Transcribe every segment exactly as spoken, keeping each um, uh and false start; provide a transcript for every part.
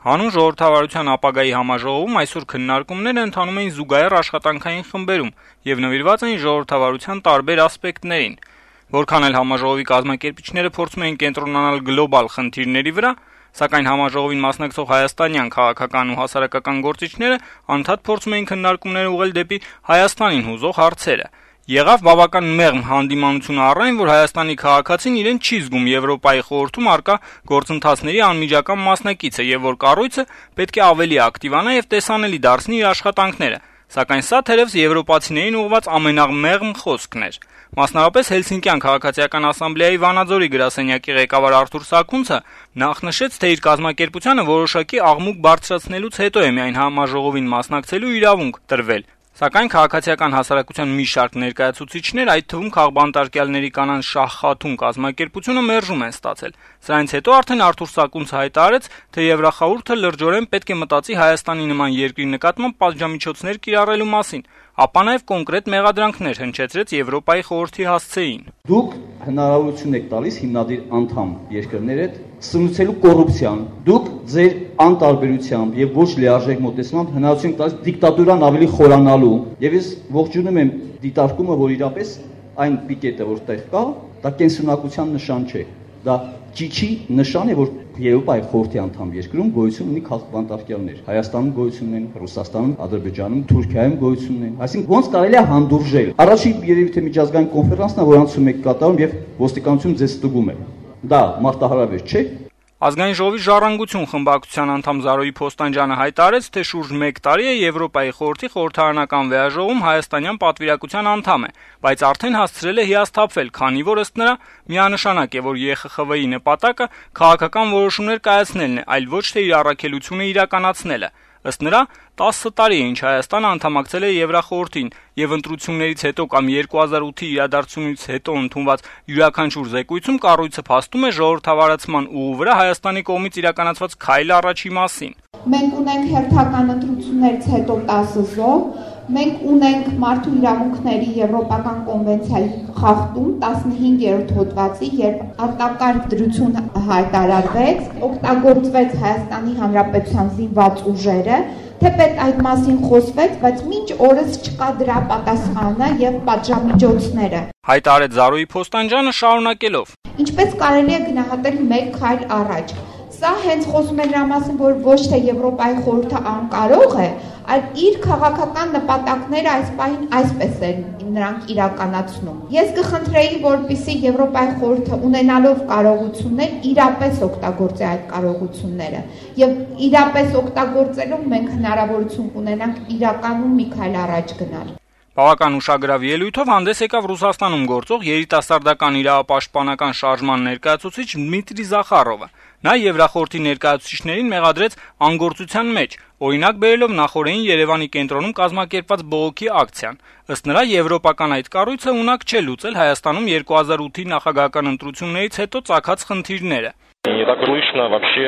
Հանուն ժողովրդավարության ապագայի համաժողովում այսօր քննարկումները ընթանում էին զուգահեռ աշխատանքային խմբերում եւ նվիրված էին ժողովրդավարության տարբեր ասպեկտներին։ Որքան էլ համաժողովի կազմակերպիչները փորձում էին կենտրոնանալ գլոբալ խնդիրների վրա, սակայն համաժողովին մասնակցող հայաստանյան քաղաքական ու հասարակական գործիչները անդադ փորձում էին քննարկումները ուղղել դեպի Հայաստանին հուզող հարցերը։ Եղավ բավական մեղմ հանդիմանությունը առայն, որ Հայաստանի քաղաքացին իրեն չի զգում Եվրոպայի խորհրդում առկա գործընթացների անմիջական մասնակիցը եւ որ կառույցը պետք է ավելի ակտիվանա եւ տեսանելի դարձնի իր աշխատանքները, սակայն սա թերևս եվրոպացիներին ուղղված ամենամեղմ խոսքն էր։ Մասնավորապես Հելսինկյան քաղաքացիական ասամբլեայի Վանաձորի գրասենյակի ղեկավար Արթուր Սաքունցը նախնշեց, թե իր կազմակերպությանը որոշակի աղմուկ բարձրացնելուց հետո է միայն համաժողովին մասնակցելու իրավունք տրվել։ Սակայն քաղաքացիական հասարակության մի շարք ներկայացուցիչներ, այդ թվում քաղբանտարկյալների կանանց Շահ Խաթուն կազմակերպությունը մերժում են ստացել։ Սրանից հետո արդեն Արթուր Սաքունցը հայտարարեց, թե Եվրախորհուրդը լրջորեն պետք է մտածի Հայաստանի նման երկրի նկատմամբ պատժամիջոցներ կիրառելու մասին, ապա նաև կոնկրետ մեղադրանքներ հնչեցրեց Եվրոպայի խորհրդի հասցեին։ Դուք հնարավորություն եք տալիս հիմնադիր անդամ երկրների հետ սնուցելու կոռուպցիան։ Դուք ձեր անտարբերությամբ եւ ոչ լիարժեք մոտեցմամբ հնարավորություն եք տալիս դիկտատուրան ավելի խորանալու։ Եվ ես ողջունում եմ դիտարկումը, որ իրապես այն պիկետը, որտեղ կա, դա կենսունակության նշան չէ։ Դա ճիչի նշան է, որ Եվրոպայի խորհրդի անդամ երկրում գոյություն ունի քաղաքբանտարկյալներ։ Հայաստանում գոյություն ունեն, Ռուսաստանում, Ադրբեջանում, Թուրքիայում գոյություն ունեն։ Այսինքն ոնց կարելի է հանդուրժել։ Առաջին երևի թե միջազգային կոնֆերանսն է, որ անցում եք կատարում եւ ոստիկանությունը ձեզ ստուգում է։ Դա մարտահրավեր չէ։ Ազգային ժողովի ժառանգություն խմբակցության անդամ Զարոյի Փոստանջյանը հայտարարեց, թե շուրջ մեկ տարի է Եվրոպայի խորհրդի խորհրդարանական վեաժողովում հայաստանյան պատվիրակության անդամ է, բայց արդեն հասցրել է հիասթափվել, քանի որ ըստ նրա միանշանակ է, որ Ե Խ Խ V-ի նպատակը քաղաքական որոշումներ կայացնելն է, այլ ոչ թե իր առաքելությունը իրականացնելը։ Ըստ նրա տասը տարի է, ինչ Հայաստանը անդամակցել է Եվրախորհրդին, եւ ընտրություններից հետո կամ երկու հազար ութի իրադարձությունից հետո ընդունված յուրաքանչյուր զեկույցում կառույցը փաստում է ժողովրդավարացման ուղու վրա Հայաստանի կողմից իրականացված քայլ առաջի մասին։ Մենք ունենք հերթական ընտրություններից հետո տասը զոհ, մենք ունենք մարդու իրավունքների Եվրոպական կոնվենցիայի խախտում տասնհինգերորդ հոդվածի, երբ արտակարգ դրություն հայտարարվեց, օգտագործվեց Հայաստանի Հանրապետության զինված ուժերը, թեպետ այդ մասին խոսվեց, բայց մինչ օրս չկա դրա պատասխանը եւ պատժամիջոցները։ Հայտարարեց Զարոյի Փոստանջյանը շարունակելով. Ինչպես կարելի է գնահատել մեկ քայլ առաջ։ Սա հենց խոսում է նրա մասին, որ ոչ թե Եվրոպայի խորհուրդը անկարող է, այլ իր քաղաքական նպատակները այս պահին այսպես են նրանք իրականացնում։ Ես կխնդրեի, որպեսզի Եվրոպայի խորհուրդը ունենալով կարողություններ իրապես օգտագործի այդ կարողությունները, եւ իրապես օգտագործելով մենք հնարավորություն կունենանք իրականում մի քայլ առաջ գնալ։ Բավական ուշագրավ ելույթով հանդես եկավ Ռուսաստանում գործող երիտասարդական իրավապաշտպանական շարժման ներկայացուցիչ Դմիտրի Զախարովը։ Նա Եվրախորհրդի ներկայացուցիչներին մեղադրեց անգործության մեջ, օրինակ բերելով նախորդին Երևանի կենտրոնում կազմակերպված բողոքի ակցիան։ Ըստ նրա եվրոպական այդ կառույցը ունակ չէ լուծել Հայաստանում երկու հազար ութի նախագահական ընտրություններից հետո ծագած խնդիրները։ Не так слышно вообще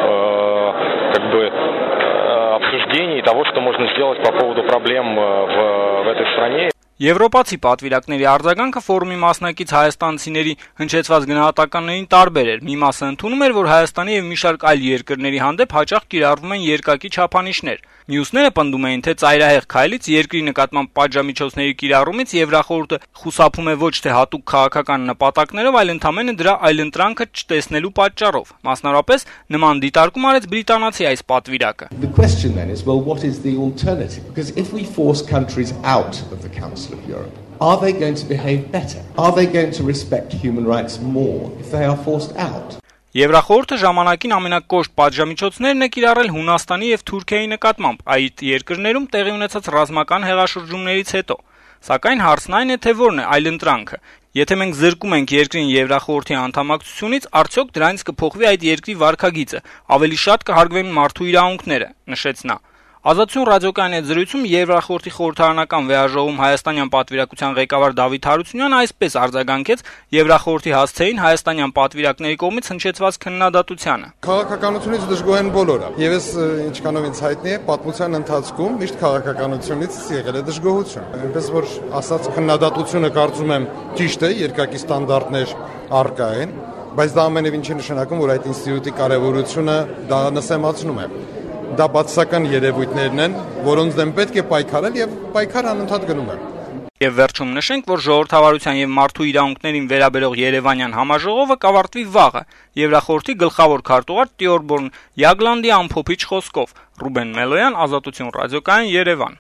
как бы обсуждений того, что можно сделать по поводу проблем в, в этой стране. Եվրոպացի պատվիրակների արձագանքը ֆորումի մասնակից հայաստանցիների հնչեցված գնահատականներին տարբեր էր։ Մի մասը ընդունում էր, որ Հայաստանի եւ մի շարք այլ երկրների հանդեպ հաճախ կիրառվում են երկակի չափանիշներ։ Մյուսները պնդում էին, թե ծայրահեղ քայլից երկրի նկատմամբ պատժամիջոցների կիրառումից Եվրախորհուրդը խուսափում է ոչ թե հատուկ քաղաքական նպատակներով, այլ ընդամենը դրա այլընտրանքը չտեսնելու պատճառով։ Մասնավորապես նման դիտարկում արեց բրիտանացի այս պատվիրակը։ The question then is, well, what is the alternative? Because if we force countries out of the Council of Europe, are they going to behave better? Are they going to respect human rights more if they are forced out? Եվրախորհուրդը ժամանակին ամենակոշտ պատժամիջոցներն է կիրառել Հունաստանի եւ Թուրքիայի նկատմամբ այդ երկրներում տեղի ունեցած ռազմական հեղաշրջումներից հետո։ Սակայն հարցն այն է, թե որն է այլընտրանքը։ Եթե մենք զրկում ենք երկրին Եվրախորհրդի անդամակցությունից, արդյոք դրանից կփոխվի այդ երկրի վարքագիծը, ավելի շատ կհարգվեն մարդու իրավունքները, նշեց նա։ Ազատություն ռադիոկայանի հետ զրույցում Եվրախորհրդի խորհրդարանական վեաժողովում հայաստանյան պատվիրակության ղեկավար Դավիթ Հարությունյանը այսպես արձագանքեց Եվրախորհրդի հասցեին հայաստանյան պատվիրակների կողմից հնչեցված քննադատությանը։ Քաղաքականությունից դժգոհ են բոլորը, եւ ես ինչքանով ինձ հայտնի է, պատմության ընթացքում միշտ քաղաքականությունից եղել է դժգոհություն։ Այնպես որ ասած քննադատությունը կարծում եմ ճիշտ է, երկակի ստանդարտներ առկա են, Բայց դա ամենևին չի նշանակում, որ այդ ինստիտուտի կարևորությունը դա նսեմացնում է։ Դա բացասական երևույթներն են, որոնց դեմ պետք է պայքարել եւ պայքարը անընդհատ գնում է։ Եվ վերջում նշենք, որ ժողովրդավարության եւ մարդու իրավունքներին վերաբերող Երևանյան համաժողովը կավարտվի վաղը, Եվրախորհրդի գլխավոր քարտուղար Տիորբորն Յագլանդի ամփոփիչ խոսքով։ Ռուբեն Մելոյան, Ազատություն ռադիոկայան, Երևան։